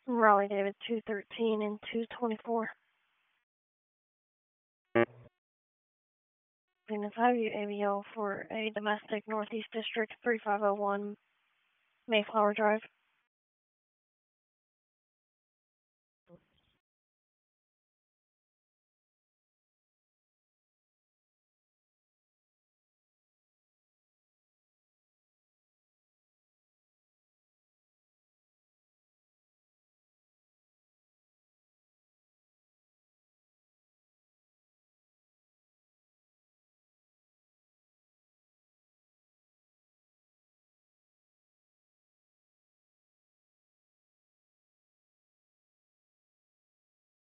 Raleigh David 213 and 224. Venus Highview ABL for a domestic Northeast District 3501 Mayflower Drive.